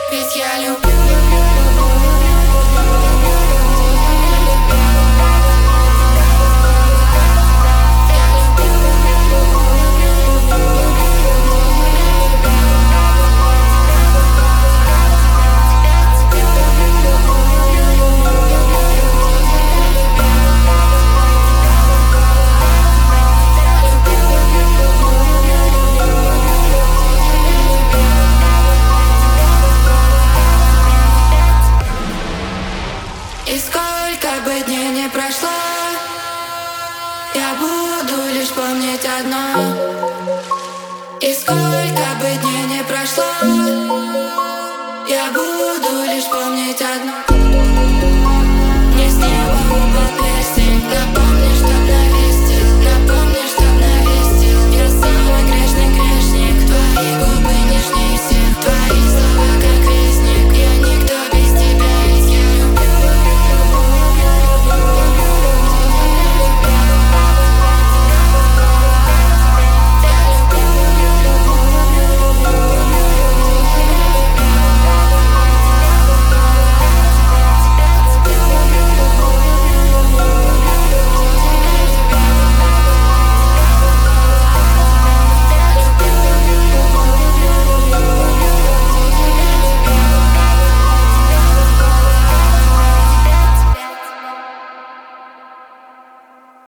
Ведь я люблю. И сколько бы дней не прошло, я буду лишь помнить одно. И сколько бы дней не прошло, я буду лишь помнить одно. Мне с неба упал перстень.